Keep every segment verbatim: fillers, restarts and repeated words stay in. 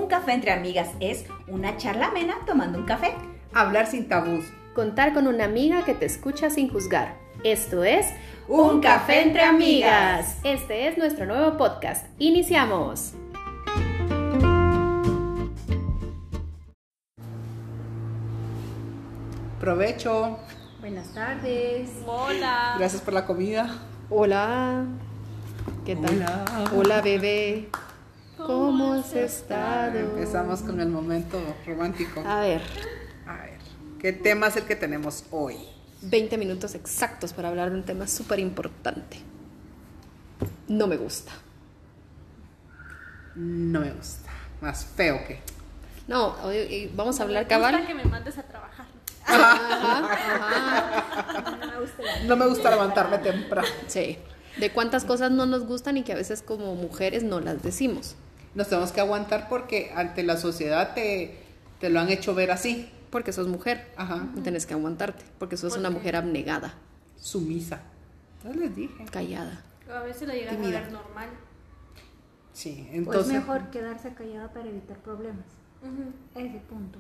café entre amigas es una charla amena tomando un café. Hablar sin tabús. Contar con una amiga que te escucha sin juzgar. Esto es Un Café Entre Amigas. Este es nuestro nuevo podcast. Iniciamos. Provecho. Buenas tardes. Hola. Gracias por la comida. Hola. ¿Qué tal? Hola. Hola, bebé. ¿Cómo ¿Cómo has has estado? Empezamos con el momento romántico. A ver, A ver, ¿qué tema es el que tenemos hoy? veinte minutos exactos para hablar de un tema súper importante. No me gusta. No me gusta. Más feo que. No, hoy vamos a hablar Me cabal. gusta que me mandes a trabajar. Ajá, ajá. No me gusta la- No me gusta levantarme temprano. Sí, de cuántas cosas no nos gustan y que a veces como mujeres no las decimos. Nos tenemos que aguantar porque ante la sociedad te, te lo han hecho ver así. Porque sos mujer. Ajá. Y tenés que aguantarte. Porque sos ¿Por una qué? mujer abnegada, Sumisa. Ya les dije. callada. A veces la llegas Tímida. a ver normal. Sí, Pues entonces. mejor quedarse callada para evitar problemas. Ujú. Ese punto.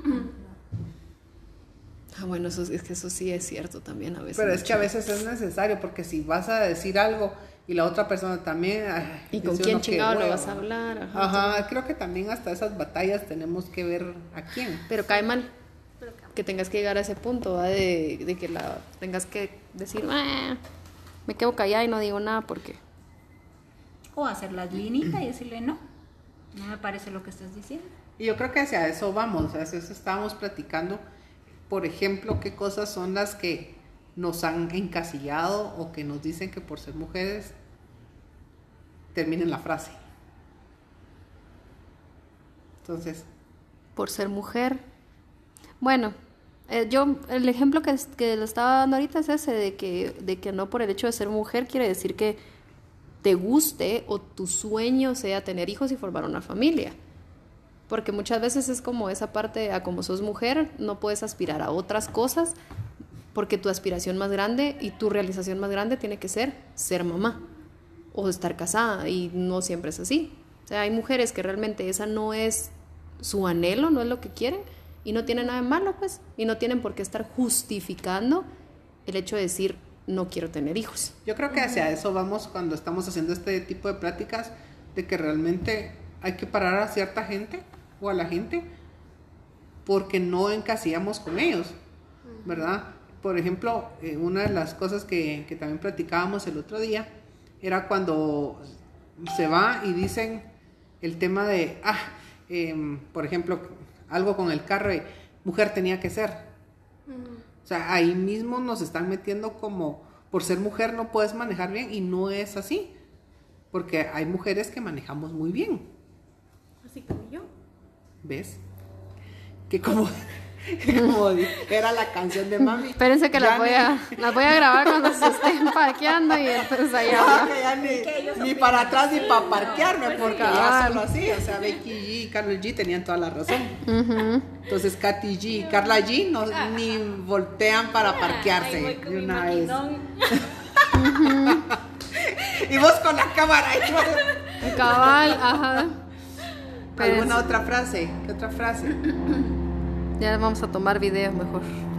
Ah, bueno, eso, es que eso sí es cierto también a veces. Pero es que a mucho. veces es necesario porque si vas a decir algo y la otra persona también. Ay, ¿Y con dice quién uno, qué chingado lo hueva. vas a hablar? Ajá. Ajá, creo que también hasta esas batallas tenemos que ver a quién. Pero cae mal Pero que- que tengas que llegar a ese punto, ¿va? de, de que la tengas que decir, "Ah, me quedo callada y no digo nada porque... O hacer la linita y decirle no. No me parece lo que estás diciendo. Y yo creo que hacia eso vamos, hacia eso estábamos platicando. Por ejemplo, qué cosas son las que nos han encasillado o que nos dicen que por ser mujeres terminen la frase. Entonces, Por ser mujer. Bueno, eh, yo, el ejemplo que, es- que le estaba dando ahorita es ese, de que, de que no por el hecho de ser mujer quiere decir que te guste o tu sueño sea tener hijos y formar una familia. Porque muchas veces es como esa parte, a como sos mujer, no puedes aspirar a otras cosas porque tu aspiración más grande y tu realización más grande tiene que ser ser mamá o estar casada, y no siempre es así. O sea, hay mujeres que realmente esa no es su anhelo, no es lo que quieren, y no tienen nada de malo, pues, y no tienen por qué estar justificando el hecho de decir no quiero tener hijos. yo creo que hacia eso vamos cuando estamos haciendo este tipo de pláticas, de que realmente hay que parar a cierta gente o a la gente porque no encasillamos con ellos, ¿verdad? Por ejemplo, eh, una de las cosas que, que también platicábamos el otro día era cuando se va y dicen el tema de, ah, em, por ejemplo, algo con el carro, y mujer tenía que ser. O sea, ahí mismo nos están metiendo como, por ser mujer no puedes manejar bien, y no es así, porque hay mujeres que manejamos muy bien, Así como yo. ¿ves? Que como, que como di- era la canción de mami. Espérense que ya las voy, ni- a, las voy a grabar cuando se estén parqueando y entonces ahí Ya, habla. que ya ni, ni para atrás ni para parquearme, porque ya cabal. solo así, o sea, Becky G y Carlos G tenían toda la razón. Entonces Katy G y Carla G no, ni voltean para parquearse Ahí voy con de mi una vez. maquinón. Y vos con la cámara. y vos- Cabal, ajá. Pero ¿Alguna es- otra frase? ¿Qué otra frase? Ya vamos a tomar video mejor.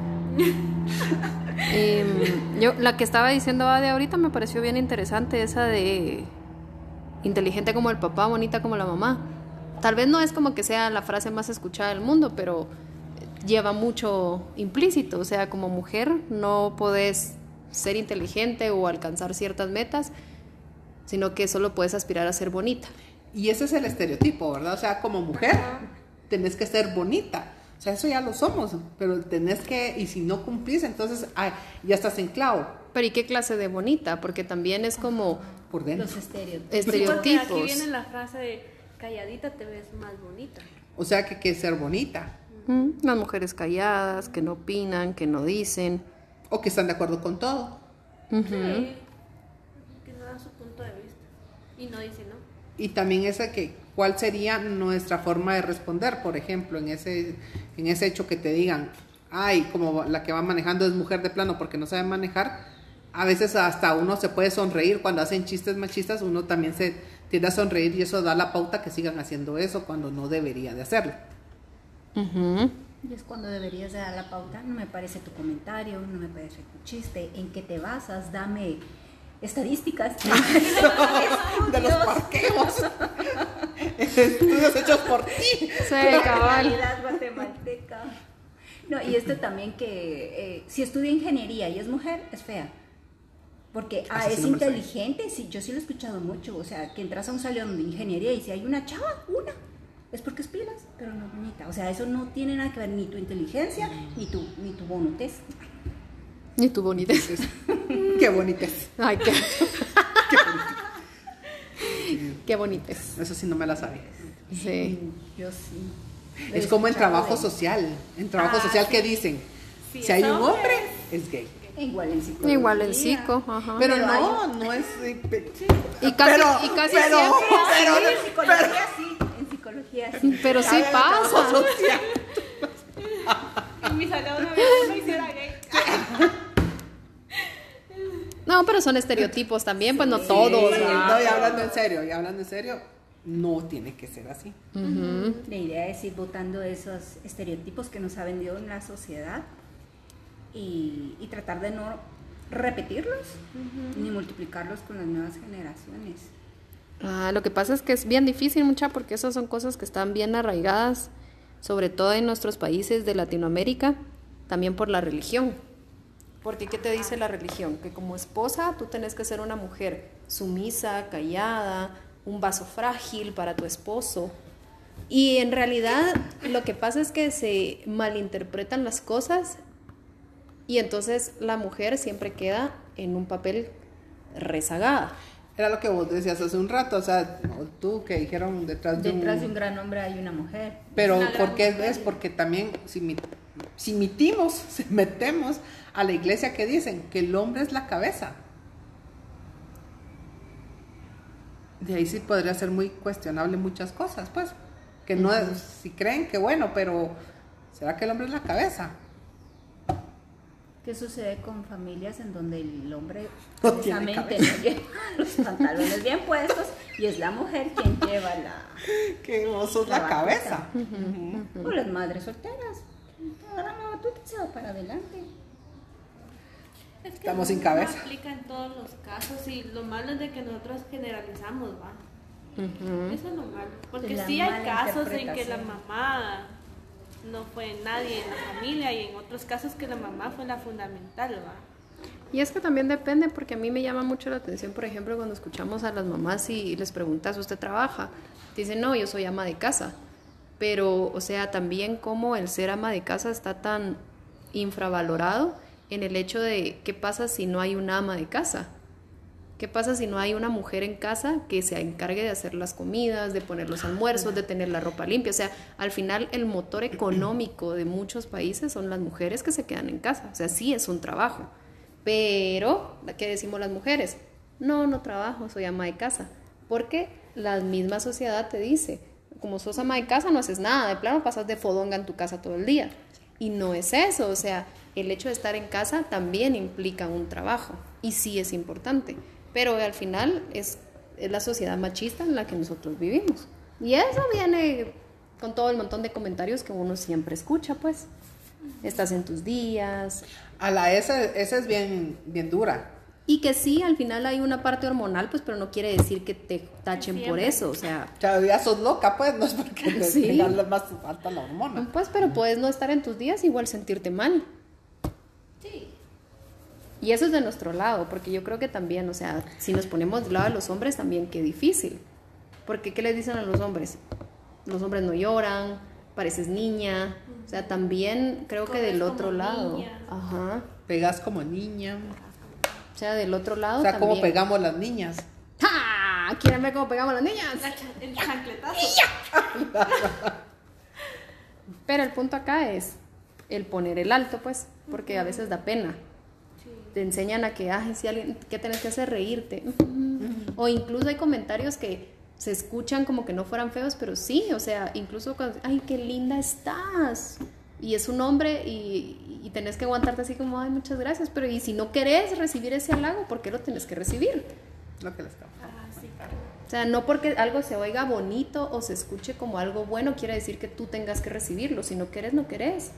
Em, yo, la que estaba diciendo Ade ahorita me pareció bien interesante, esa de inteligente como el papá, bonita como la mamá. Tal vez no es como que sea la frase más escuchada del mundo, pero lleva mucho implícito. O sea, como mujer no podés ser inteligente o alcanzar ciertas metas, sino que solo puedes aspirar a ser bonita. Y ese es el estereotipo, ¿verdad? O sea, como mujer tenés que ser bonita. O sea, eso ya lo somos, pero tenés que, y si no cumplís, entonces ay, ya estás en clavo Pero ¿y qué clase de bonita? Porque también es como por dentro. Los estereotipos. Sí, porque estereotipos. aquí viene la frase de calladita te ves más bonita. O sea, que hay que ser bonita. Mm, las mujeres calladas, que no opinan, que no dicen. O que están de acuerdo con todo. Ujú. Sí. Que no da su punto de vista. Y no dice no. Y también ese que, ¿cuál sería nuestra forma de responder? Por ejemplo, en ese, en ese hecho que te digan, ay, como la que va manejando es mujer de plano porque no sabe manejar, A veces hasta uno se puede sonreír cuando hacen chistes machistas, uno también se tiende a sonreír y eso da la pauta que sigan haciendo eso cuando no debería de hacerlo. Ujú. Y es cuando deberías de dar la pauta. No me parece tu comentario, no me parece tu chiste. ¿En qué te basas? Dame estadísticas. De los parqueos. Estudios hechos por ti. Sí, La cabal. realidad guatemalteca. No, y esto también que eh, si estudia ingeniería y es mujer, es fea. Porque ah, Así es sí no me lo sabía. inteligente, sí, yo sí lo he escuchado mucho. O sea, que entras a un salón de ingeniería y si hay una chava, una, es porque es pilas, pero no bonita. O sea, eso no tiene nada que ver ni tu inteligencia, ni tu, ni tu bonutez. Y tu bonita. Qué bonita es. Ay, qué, Qué bonita. qué bonita es. Eso sí no me la sabía. Sí. Mm, Yo sí. Lo he Es como en escuchado trabajo de- social. En trabajo Ah, social, sí. ¿qué dicen? Sí, Si hay un eso hombre, es gay. Igual en psicología. Igual en psico, ajá. Pero Pero no, no es. eh, pe- Y casi, pero- y casi pero- siempre. pero- en psicología sí, en psicología sí. Pero sí Cabe el trabajo pasa. social. En mi salón una vez me hiciera gay. No, pero son estereotipos también, pues no todos. Sí, ¿verdad? no, y hablando en serio, y hablando en serio, no tiene que ser así. Ujú. La idea es ir votando esos estereotipos que nos ha vendido en la sociedad y, y tratar de no repetirlos ni multiplicarlos con las nuevas generaciones. Ah, lo que pasa es que es bien difícil, mucha, porque esas son cosas que están bien arraigadas, sobre todo en nuestros países de Latinoamérica, también por la religión. Porque, ¿qué te dice la religión? Que como esposa tú tenés que ser una mujer sumisa, callada, un vaso frágil para tu esposo. Y en realidad lo que pasa es que se malinterpretan las cosas y entonces la mujer siempre queda en un papel rezagada. Era lo que vos decías hace un rato, o sea, o tú que dijeron detrás de Detrás un... de un gran hombre hay una mujer. Pero Una gran ¿por qué mujer. es? Porque también si, mi- si mitimos, si metemos a la iglesia que dicen que el hombre es la cabeza. De ahí sí podría ser muy cuestionable muchas cosas, pues. Que no es, si creen que bueno, pero ¿será que el hombre es la cabeza? ¿Qué sucede con familias en donde el hombre No tiene precisamente cabeza. no lleva los pantalones bien puestos y es la mujer quien lleva la... Que vos sos La la, batuta. cabeza. O las madres solteras. Agarran la batuta y se va para adelante. Es que Estamos sin no cabeza. aplica en todos los casos y lo malo es de que nosotros generalizamos, va. Ujú. Eso es lo malo. Porque La sí hay mala casos en que la interpretación. mamá no fue nadie en la familia y en otros casos que la mamá fue la fundamental, va. Y es que también depende, porque a mí me llama mucho la atención, por ejemplo, cuando escuchamos a las mamás y les preguntas, ¿usted trabaja? Dicen, no, yo soy ama de casa. Pero, o sea, también como el ser ama de casa está tan infravalorado en el hecho de qué pasa si no hay una ama de casa. ¿Qué pasa si no hay una mujer en casa que se encargue de hacer las comidas, de poner los almuerzos, de tener la ropa limpia? O sea, al final el motor económico de muchos países son las mujeres que se quedan en casa. O sea, sí es un trabajo. Pero, ¿qué decimos las mujeres? No, no trabajo, soy ama de casa. Porque la misma sociedad te dice, como sos ama de casa no haces nada, de plano pasas de fodonga en tu casa todo el día. Y no es eso, o sea, el hecho de estar en casa también implica un trabajo. Y sí es importante. Pero al final es, es la sociedad machista en la que nosotros vivimos. Y eso viene con todo el montón de comentarios que uno siempre escucha, pues. Estás en tus días. A la esa, esa es bien, bien dura. Y que sí, al final hay una parte hormonal, pues, pero no quiere decir que te tachen por Siempre. eso, o sea... O sea, ya sos loca, pues, no es porque te Sí. tengas la- más alta la hormona. Pues, pero puedes no estar en tus días, igual sentirte mal. Sí. Y eso es de nuestro lado, porque yo creo que también, o sea, si nos ponemos del lado de los hombres, también qué difícil. Porque, ¿qué les dicen a los hombres? Los hombres no lloran, pareces niña. O sea, también creo que Corres del como otro lado. niña. Ajá. Pegas como niña. O sea, del otro lado O sea, también. como pegamos las niñas. ¡Ja! ¿Quieren ver cómo pegamos las niñas? La cha- el chancletazo. Pero el punto acá es el poner el alto, pues, porque a veces da pena. Te enseñan a que, ay, si alguien, ¿qué tenés que hacer? Reírte. O incluso hay comentarios que se escuchan como que no fueran feos, pero sí, o sea, incluso cuando, ay, qué linda estás. Y es un hombre y, y tenés que aguantarte así como, ay, muchas gracias, pero y si no querés recibir ese halago, ¿por qué lo tenés que recibir? Lo que les estamos. Ah, sí. O sea, no porque algo se oiga bonito o se escuche como algo bueno quiere decir que tú tengas que recibirlo. Si no querés, no querés.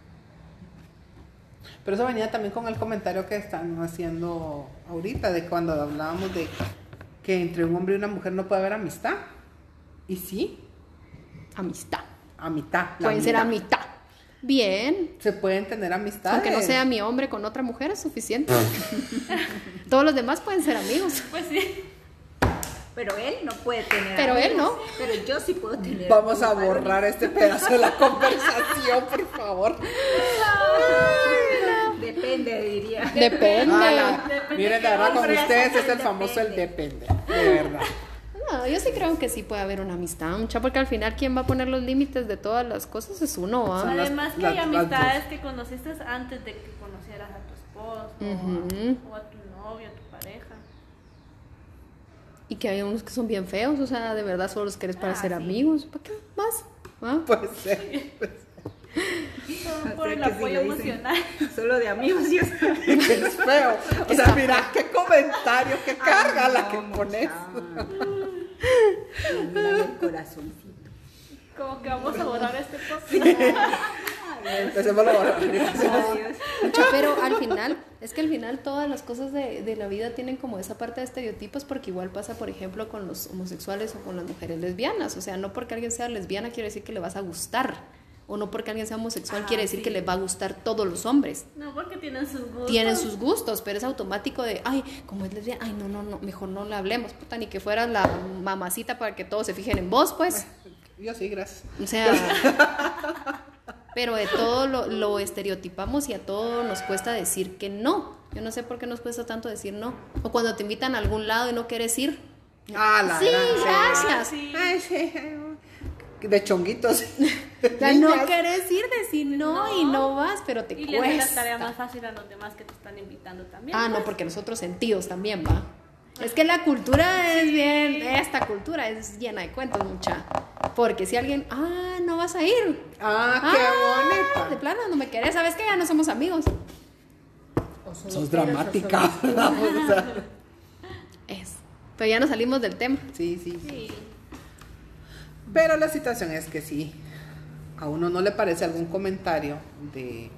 Pero eso venía también con el comentario que están haciendo ahorita, de cuando hablábamos de que entre un hombre y una mujer no puede haber amistad. Y sí, Amistad. a mitad. la Pueden ser a mitad. mitad. Bien. Se pueden tener amistades. Aunque no sea mi hombre con otra mujer, es suficiente. Todos los demás pueden ser amigos. Pues sí. Pero él no puede tener Pero él amigos, no. Pero yo sí puedo tener Vamos a amigos borrar varones. este pedazo de la conversación, por favor. Depende, diría. Depende. Ah, la- Depende Miren, qué de verdad, con hombre ustedes es, es el famoso el depende. De verdad. No, yo sí creo que sí puede haber una amistad, mucha, porque al final quien va a poner los límites de todas las cosas es uno, ¿va? Son las- Además que las- hay las amistades dos. que conociste antes de que conocieras a tu esposo Ujú. o, a, o a tu novio, a tu pareja. Y que hay unos que son bien feos, o sea, de verdad solo los querés para Ah, ser sí. amigos. ¿Para qué más? ¿Va? Puede ser. Todo O por sea el que si apoyo lo dicen emocional. Solo de amigos, yo Es feo. O sea, mira qué comentario, qué carga la que pones. Mírame el corazoncito. Como que vamos a borrar este podcast. Empecemos a borrar. Adiós. Mucha, pero al final, es que al final todas las cosas de, de la vida tienen como esa parte de estereotipos, porque igual pasa, por ejemplo, con los homosexuales o con las mujeres lesbianas. O sea, no porque alguien sea lesbiana quiere decir que le vas a gustar. O no porque alguien sea homosexual Ah, quiere decir sí. que le va a gustar todos los hombres. No, porque tienen sus gustos. Tienen sus gustos, pero es automático de, ay, como es lesbiana, ay, no, no, no, mejor no le hablemos, puta, ni que fueras la mamacita para que todos se fijen en vos, pues. Yo sí, gracias. O sea, pero de todo lo, lo estereotipamos y a todo nos cuesta decir que no. Yo no sé por qué nos cuesta tanto decir no. O cuando te invitan a algún lado y no quieres ir. Ah, la Sí, gran- gracias. Sí. Ay, sí. De chonguitos. O sea, no Niñas. querés ir, decir no, y no vas, pero te Y le hace la tarea cuesta. más fácil a los demás que te están invitando también. Ah, no, pues. porque nosotros sentidos también, va. Es que la cultura es bien, esta cultura es llena de cuentos, mucha. Porque si alguien, ah, no vas a ir. Ah, qué De bonita. plano, no me querés, ¿sabes qué? Ya no somos amigos. O solo Sos quieres, dramática. o solo- O sea, Es. Pero ya nos salimos del tema. sí, sí, sí. Sí. Pero la situación es que sí, a uno no le parece algún comentario de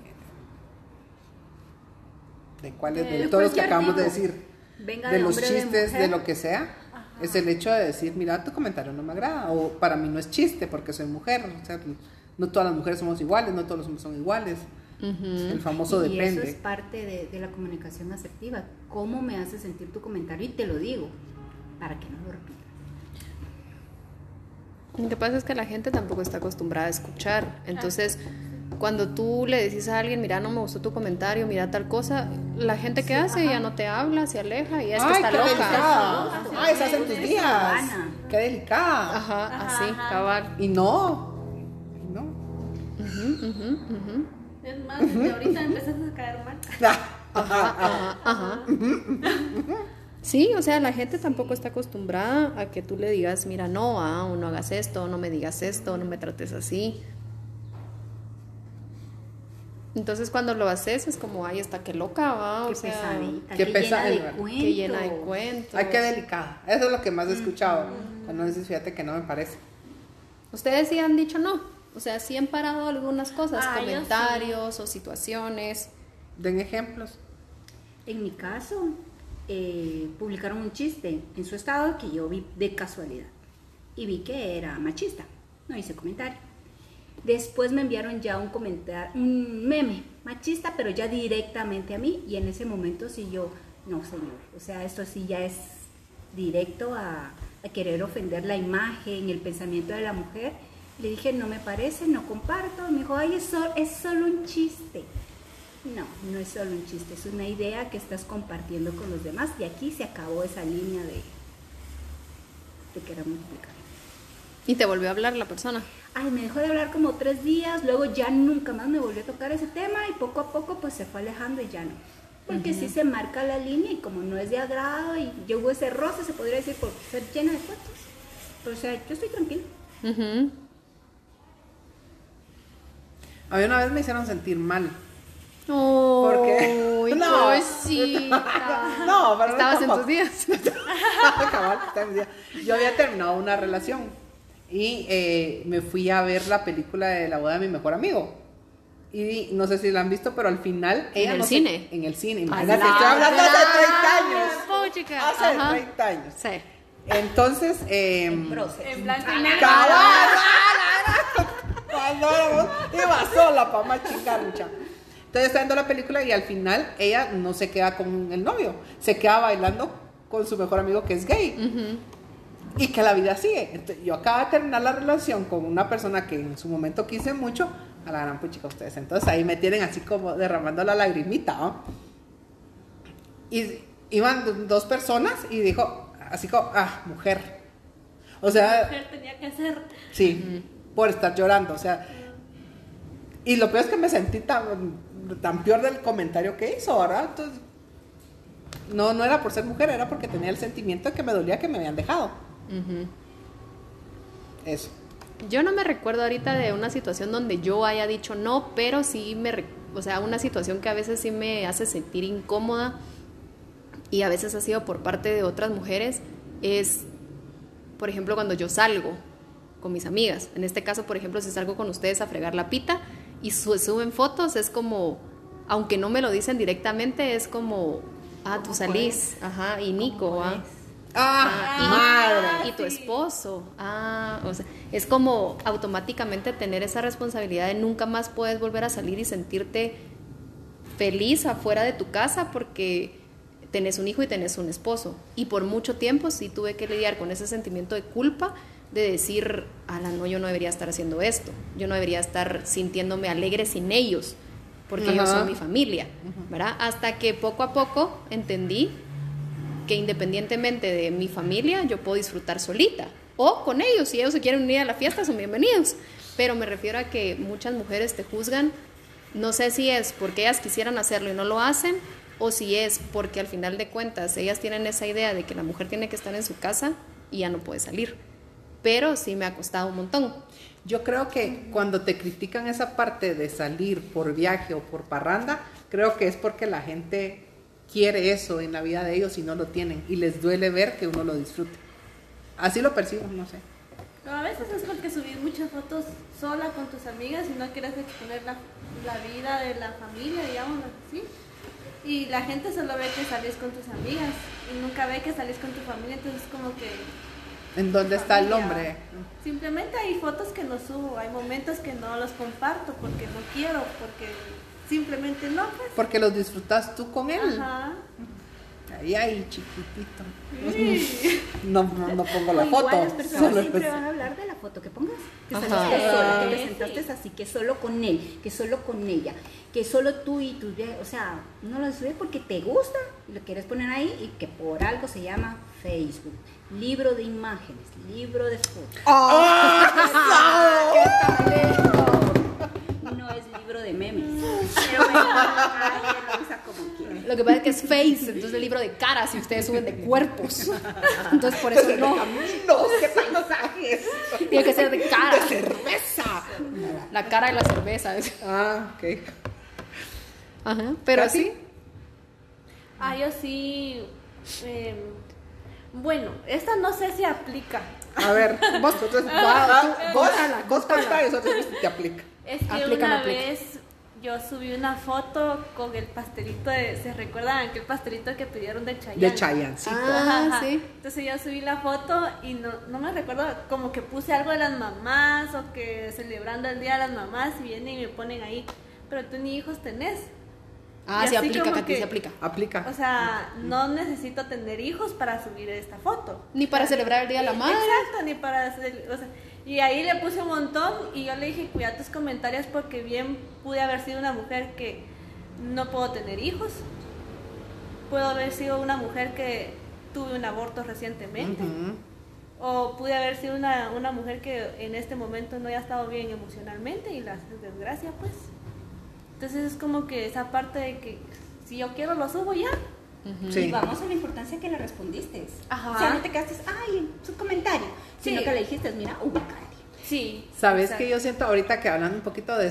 de cuáles de De todos los que cualquier acabamos de tipo. decir, Venga de de los hombre o de chistes, de, mujer. lo que sea, es el hecho de decir, mira, tu comentario no me agrada, o para mí no es chiste porque soy mujer, o sea, no todas las mujeres somos iguales, no todos los hombres son iguales. El famoso y depende. eso es parte de, de la comunicación asertiva. ¿Cómo me hace sentir tu comentario? Y te lo digo, para que no lo repitas. Lo que pasa es que la gente tampoco está acostumbrada a escuchar. Entonces, cuando tú le decís a alguien, mira, no me gustó tu comentario, mira tal cosa, la gente que hace ya no te habla, se aleja y es que Ay, está qué loca. delicada. Ay, se hacen tus Es días. sabana. Qué delicada. Ajá, Ajá, así, ajá. cabal. Y no, y no. Ujú, ujú, ujú. Es más, desde ahorita empezaste a caer mal. Ajá, ajá, ajá. Sí, o sea, la gente tampoco está acostumbrada a que tú le digas, mira, no, ah, o no hagas esto, no me digas esto, no me trates así. Entonces cuando lo haces es como, ay, está que loca, va, o Qué sea, pesadita, qué qué, pesa- llena de qué cuentos. que llena de cuentos. Ay, qué delicada. Eso es lo que más he escuchado. Cuando dices, fíjate que no me parece. Ustedes sí han dicho no, o sea, sí han parado algunas cosas, Ah, yo sí. comentarios o situaciones. Den ejemplos. En mi caso, eh, publicaron un chiste en su estado que yo vi de casualidad. Y vi que era machista. No hice comentario. Después me enviaron ya un comentario, un meme machista, pero ya directamente a mí. Y en ese momento sí yo, no señor, o sea, esto sí ya es directo a, a querer ofender la imagen, el pensamiento de la mujer. Le dije, no me parece, no comparto. Me dijo, ay, es, sol- es solo un chiste. No, no es solo un chiste, es una idea que estás compartiendo con los demás. Y aquí se acabó esa línea de, de querer multiplicar. Y te volvió a hablar la persona. Ay, me dejó de hablar como tres días, luego ya nunca más me volvió a tocar ese tema y poco a poco pues se fue alejando y ya no. Porque sí se marca la línea y como no es de agrado y yo hubo ese roce, se podría decir, por ser llena de fotos. Pero, o sea, yo estoy tranquila. Ujú. A mí una vez me hicieron sentir mal Oh, Porque- no, No. pobrecita. No, pero no Estabas en tampoco. tus días. Cabal, está en mi día. Yo había terminado una relación y eh, me fui a ver la película de la boda de mi mejor amigo. Y no sé si la han visto, pero al final ella el no se- cine? en el cine. Ay, Imagínate, la estoy hablando hace gran treinta años. puchica. Hace Ajá. treinta años. Sí. Entonces, eh, Proceso. En blanco y negro. cabal, cuando éramos- iba sola para más chingar, mucha. Entonces está viendo la película y al final ella no se queda con el novio, se queda bailando con su mejor amigo que es gay. Y que la vida sigue. Entonces, yo acabo de terminar la relación con una persona que en su momento quise mucho, a la gran puchica ustedes. Entonces ahí me tienen así como derramando la lagrimita, ¿no? Y iban dos personas y dijo, así como, ah, mujer. O La sea, mujer tenía que hacer. sí, por estar llorando, o sea. Y lo peor es que me sentí tan, tan peor del comentario que hizo, ¿verdad? Entonces, no, no era por ser mujer, era porque tenía el sentimiento de que me dolía que me habían dejado. Eso. Yo no me recuerdo ahorita de una situación donde yo haya dicho no, pero sí me, re- o sea, una situación que a veces sí me hace sentir incómoda y a veces ha sido por parte de otras mujeres, es, por ejemplo, cuando yo salgo con mis amigas. En este caso, por ejemplo, si salgo con ustedes a fregar la pita y su- suben fotos, es como, aunque no me lo dicen directamente, es como, ah, tú salís, ajá, y Nico, ah. ¡Ah, Ah, madre! y tu esposo. Ah, o sea, es como automáticamente tener esa responsabilidad de nunca más puedes volver a salir y sentirte feliz afuera de tu casa porque tenés un hijo y tenés un esposo. Y por mucho tiempo sí tuve que lidiar con ese sentimiento de culpa de decir, ala, no, yo no debería estar haciendo esto. Yo no debería estar sintiéndome alegre sin ellos porque ellos Ajá. son mi familia, ¿verdad? Hasta que poco a poco entendí que independientemente de mi familia, yo puedo disfrutar solita o con ellos. Si ellos se quieren unir a la fiesta, son bienvenidos. Pero me refiero a que muchas mujeres te juzgan, no sé si es porque ellas quisieran hacerlo y no lo hacen, o si es porque al final de cuentas ellas tienen esa idea de que la mujer tiene que estar en su casa y ya no puede salir. Pero sí me ha costado un montón. Yo creo que cuando te critican esa parte de salir por viaje o por parranda, creo que es porque la gente quiere eso en la vida de ellos y no lo tienen y les duele ver que uno lo disfrute. Así lo percibo, no sé. No, a veces es porque subís muchas fotos sola con tus amigas y no quieres exponer la, la vida de la familia, digamos así. Y la gente solo ve que salís con tus amigas y nunca ve que salís con tu familia, entonces es como que... ¿En dónde está el familia. hombre? Simplemente hay fotos que no subo, hay momentos que no los comparto porque no quiero, porque simplemente no, pues. Porque los disfrutas tú con él. Ajá. Ahí, ahí, chiquitito. Sí. No, no, no pongo la O igual foto. las personas solo siempre es- van a hablar de la foto que pongas. Que Ajá. saliste sola, que te Sí. sentaste así, que solo con él, que solo con ella, que solo tú y tus viajes. O sea, uno lo sube porque te gusta y lo quieres poner ahí y que por algo se llama Facebook. Libro de imágenes, libro de fotos. No es libro de memes. Pero bueno, ahí lo usa como quiere. Lo que pasa es que es face, entonces el libro de caras y ustedes suben de cuerpos. Entonces por eso no. Caminos, qué paisajes. Tiene que ser de cara. De cerveza. La cara y la cerveza. Ah, ok. Ajá, pero ¿Casi? sí. Ah, yo sí. eh, bueno, esta no sé si aplica. A ver, vos, entonces, Ah, vos, vos, contala, vos contala. contá y nosotros ves si te aplica. Es que Aplica, no una aplica. vez yo subí una foto con el pastelito de. ¿Se recuerdan aquel pastelito que pidieron de Chayanne? De Chayancito. Ah, Ajá. sí. Entonces yo subí la foto y no, no me recuerdo, como que puse algo de las mamás o que celebrando el día de las mamás y vienen y me ponen ahí, pero tú ni hijos tenés. Ah, Y sí así aplica, como Katy, que- sí aplica. Aplica. O sea, no necesito tener hijos para subir esta foto. Ni para celebrar el Día de la Madre. Exacto, ni para hacer, o sea, y ahí le puse un montón y yo le dije, cuida tus comentarios porque bien pude haber sido una mujer que no puedo tener hijos. Puedo haber sido una mujer que tuve un aborto recientemente. Ujú. O pude haber sido una, una mujer que en este momento no haya estado bien emocionalmente y la desgracia, pues. Entonces es como que esa parte de que si yo quiero lo subo ya. Sí. Y vamos a la importancia que le respondiste. Ajá. O sea, no te quedaste, ay, su comentario, sino Sí. que le dijiste, mira, ubícate. Sí. Sabes exacto. que yo siento ahorita que hablando un poquito de esto,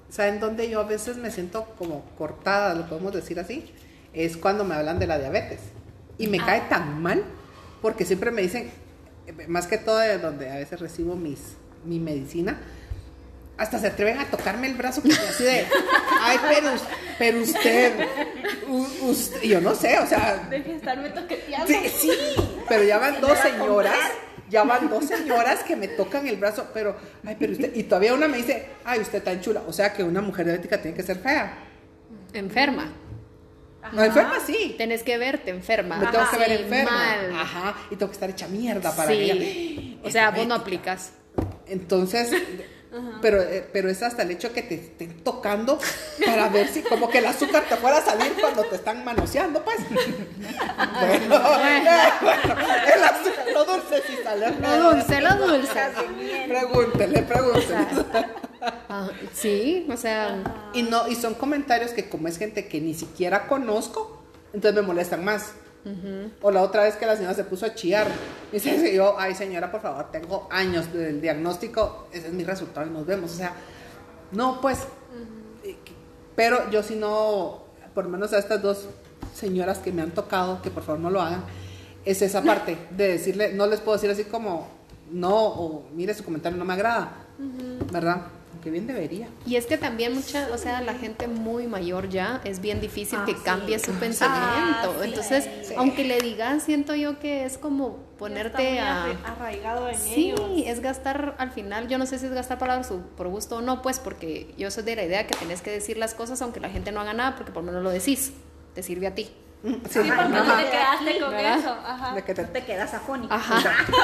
¿saben dónde yo a veces me siento como cortada, lo podemos decir así? Es cuando me hablan de la diabetes. Y me ah. cae tan mal, porque siempre me dicen, más que todo de donde a veces recibo mis, mi medicina, hasta se atreven a tocarme el brazo, que así de, ay, pero, pero usted, u, usted, yo no sé, o sea. Deje de estarme toqueteando. Sí, sí, pero ya van dos señoras, ya van dos señoras que me tocan el brazo, pero, ay, pero usted, y todavía una me dice, ay, usted tan chula, o sea que una mujer diabética tiene que ser fea. Enferma. No, enferma sí. Tenés que verte enferma. Me tengo Ajá. que ver sí, enferma. mal. Ajá, y tengo que estar hecha mierda para sí. que O sea, vos no aplicas. Entonces, pero, pero es hasta el hecho que te estén tocando para ver si como que el azúcar te fuera a salir cuando te están manoseando, pues. Bueno, bueno, el azúcar, lo dulce sí sale. Lo dulce, lo dulce. Pregúntele, pregúntele. Ah, sí, o sea. Y no, y son comentarios que como es gente que ni siquiera conozco, entonces me molestan más. Uh-huh. O la otra vez que la señora se puso a chillar, y dice yo, ay señora, por favor, tengo años del diagnóstico, ese es mi resultado y nos vemos. O sea, no, pues, uh-huh. Pero yo si no, por lo menos a estas dos señoras que me han tocado, que por favor no lo hagan, es esa parte de decirle, no les puedo decir así como, no, o mire su comentario no me agrada, uh-huh. ¿verdad? Que bien debería. Y es que también mucha, o sea, la gente muy mayor ya es bien difícil ah, que sí. cambie su pensamiento. Ah, sí, Entonces, sí. aunque le digan, siento yo que es como ponerte a arraigado en sí, ellos. Sí, es gastar al final, yo no sé si es gastar palabras por gusto o no, pues porque yo soy de la idea que tenés que decir las cosas aunque la gente no haga nada, porque por lo menos lo decís, te sirve a ti. Sí, sí porque ajá. no te quedaste con ¿verdad? Eso. Ajá. De que te, te quedas afónico. Ajá.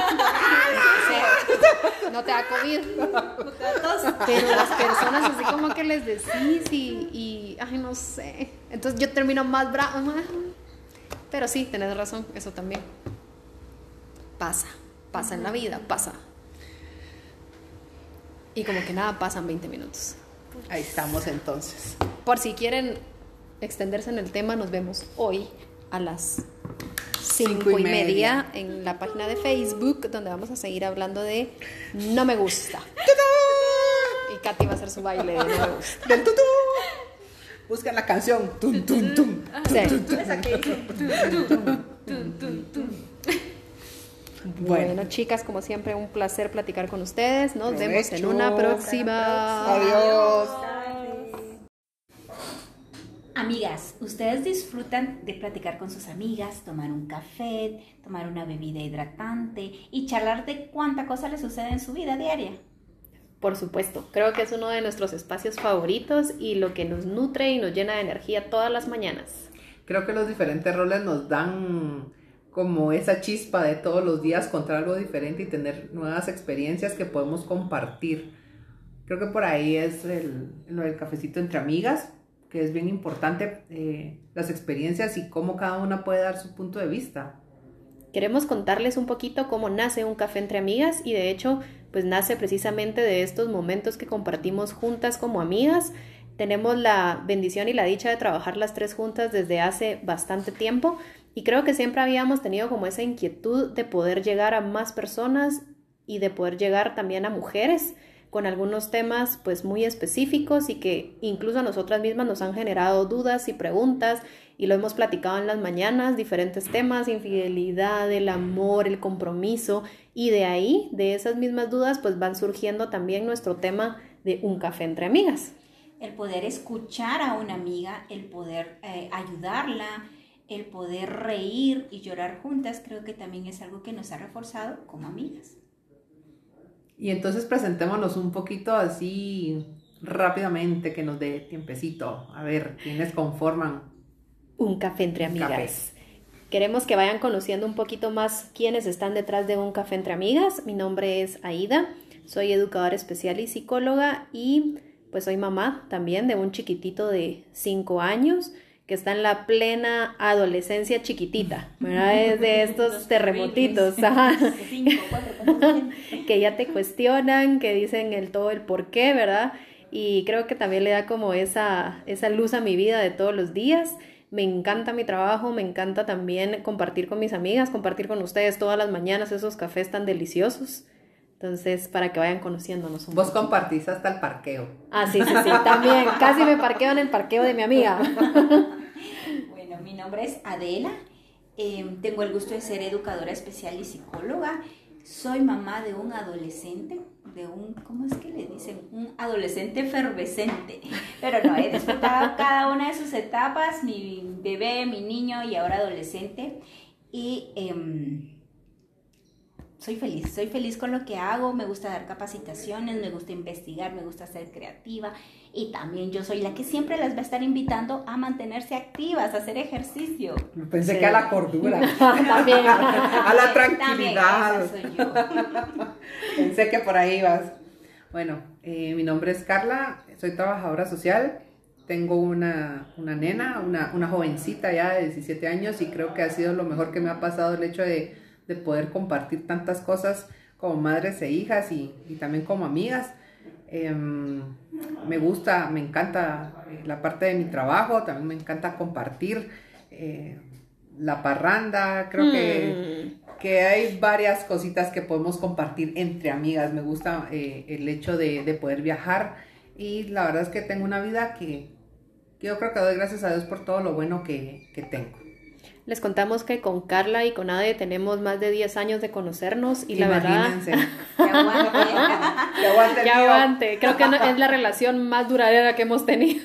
Sí. No te da COVID. No te da tos. Pero las personas así como que les decís y, y ay, no sé. Entonces yo termino más bravo. Pero sí, tenés razón, eso también. Pasa, pasa en la vida, pasa. Y como que nada pasa en veinte minutos. Ahí estamos entonces. Por si quieren extenderse en el tema, nos vemos hoy a las cinco y, y media, media en la página de Facebook, donde vamos a seguir hablando de No me gusta. ¡Tutú! Y Katy va a hacer su baile de No me gusta. Del tutú. Buscan la canción. Tum, tum, tum. Sí. Esa que dice. Bueno. bueno, chicas, como siempre, un placer platicar con ustedes. Nos Provecho. vemos en una próxima. Adiós. Amigas, ¿ustedes disfrutan de platicar con sus amigas, tomar un café, tomar una bebida hidratante y charlar de cuánta cosa les sucede en su vida diaria? Por supuesto, creo que es uno de nuestros espacios favoritos y lo que nos nutre y nos llena de energía todas las mañanas. Creo que los diferentes roles nos dan como esa chispa de todos los días contar algo diferente y tener nuevas experiencias que podemos compartir. Creo que por ahí es el, lo del cafecito entre amigas, que es bien importante, eh, las experiencias y cómo cada una puede dar su punto de vista. Queremos contarles un poquito cómo nace un café entre amigas y de hecho pues nace precisamente de estos momentos que compartimos juntas como amigas. Tenemos la bendición y la dicha de trabajar las tres juntas desde hace bastante tiempo y creo que siempre habíamos tenido como esa inquietud de poder llegar a más personas y de poder llegar también a mujeres con algunos temas pues muy específicos y que incluso a nosotras mismas nos han generado dudas y preguntas y lo hemos platicado en las mañanas, diferentes temas, infidelidad, el amor, el compromiso y de ahí, de esas mismas dudas pues van surgiendo también nuestro tema de un café entre amigas. El poder escuchar a una amiga, el poder eh, ayudarla, el poder reír y llorar juntas, creo que también es algo que nos ha reforzado como amigas. Y entonces presentémonos un poquito así rápidamente, que nos dé tiempecito. A ver, ¿quiénes conforman un café entre amigas? Café. Queremos que vayan conociendo un poquito más quiénes están detrás de un café entre amigas. Mi nombre es Aida, soy educadora especial y psicóloga y pues soy mamá también de un chiquitito de cinco años que está en la plena adolescencia chiquitita, ¿verdad? Es de estos terremotitos, ajá. Que ya te cuestionan, que dicen el todo el por qué, ¿verdad? Y creo que también le da como esa, esa luz a mi vida de todos los días. Me encanta mi trabajo, me encanta también compartir con mis amigas, compartir con ustedes todas las mañanas esos cafés tan deliciosos. Entonces, para que vayan conociéndonos un Vos poquito. compartís hasta el parqueo. Ah, sí, sí, sí, también. Casi me parqueo en el parqueo de mi amiga. Bueno, mi nombre es Adela. Eh, tengo el gusto de ser educadora especial y psicóloga. Soy mamá de un adolescente, de un, ¿cómo es que le dicen? Un adolescente efervescente. Pero no, he disfrutado cada una de sus etapas, mi bebé, mi niño y ahora adolescente. Y eh, soy feliz, soy feliz con lo que hago, me gusta dar capacitaciones, me gusta investigar, me gusta ser creativa. Y también yo soy la que siempre las va a estar invitando a mantenerse activas, a hacer ejercicio. Pensé Sí. que a la cordura, También. a la tranquilidad. También, esa soy yo. Pensé que por ahí vas. Bueno, eh, mi nombre es Carla, soy trabajadora social, tengo una, una nena, una, una jovencita ya de diecisiete años y creo que ha sido lo mejor que me ha pasado el hecho de, de poder compartir tantas cosas como madres e hijas y, y también como amigas. Eh, me gusta, me encanta la parte de mi trabajo, también me encanta compartir eh, la parranda, creo que... Mm. que hay varias cositas que podemos compartir entre amigas. Me gusta eh, el hecho de, de poder viajar y la verdad es que tengo una vida que, que yo creo que doy gracias a Dios por todo lo bueno que, que tengo. Les contamos que con Carla y con Ade tenemos más de diez años de conocernos y la verdad... Imagínense. Que aguante. Que aguante el Que mío. aguante. Creo que no- es la relación más duradera que hemos tenido.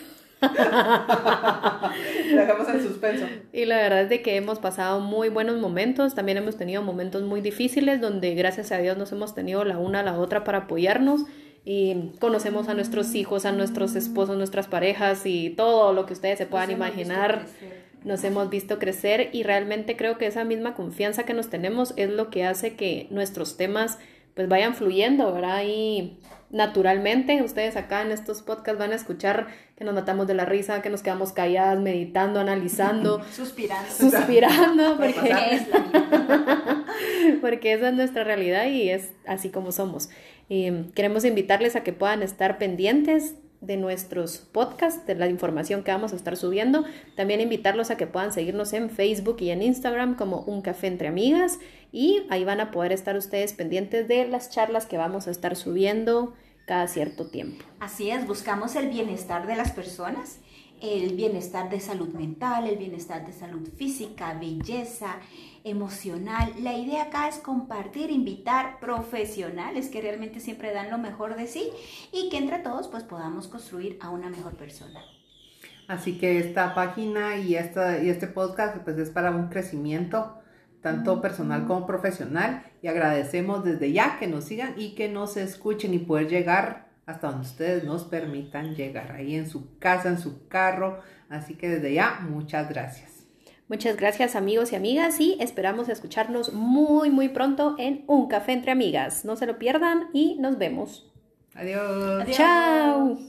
Dejamos en suspenso. Y la verdad es de que hemos pasado muy buenos momentos, también hemos tenido momentos muy difíciles donde gracias a Dios nos hemos tenido la una a la otra para apoyarnos y conocemos a nuestros hijos, a nuestros esposos, nuestras parejas y todo lo que ustedes se puedan Nos hemos visto imaginar. crecer. Nos hemos visto crecer y realmente creo que esa misma confianza que nos tenemos es lo que hace que nuestros temas pues vayan fluyendo, ¿verdad? Y naturalmente ustedes acá en estos podcasts van a escuchar que nos matamos de la risa, que nos quedamos calladas, meditando, analizando, Suspirando. suspirando, porque, ¿Qué es la vida? porque esa es nuestra realidad y es así como somos. Y queremos invitarles a que puedan estar pendientes de nuestros podcasts, de la información que vamos a estar subiendo. También invitarlos a que puedan seguirnos en Facebook y en Instagram como Un Café Entre Amigas y ahí van a poder estar ustedes pendientes de las charlas que vamos a estar subiendo cada cierto tiempo. Así es, buscamos el bienestar de las personas, el bienestar de salud mental, el bienestar de salud física, belleza, emocional. La idea acá es compartir, invitar profesionales que realmente siempre dan lo mejor de sí y que entre todos pues podamos construir a una mejor persona. Así que esta página y, esta, y este podcast pues es para un crecimiento tanto personal como profesional y agradecemos desde ya que nos sigan y que nos escuchen y poder llegar hasta donde ustedes nos permitan llegar, ahí en su casa, en su carro, así que desde ya muchas gracias. Muchas gracias amigos y amigas y esperamos escucharnos muy muy pronto en Un Café Entre Amigas. No se lo pierdan y nos vemos. Adiós. Adiós. Chao.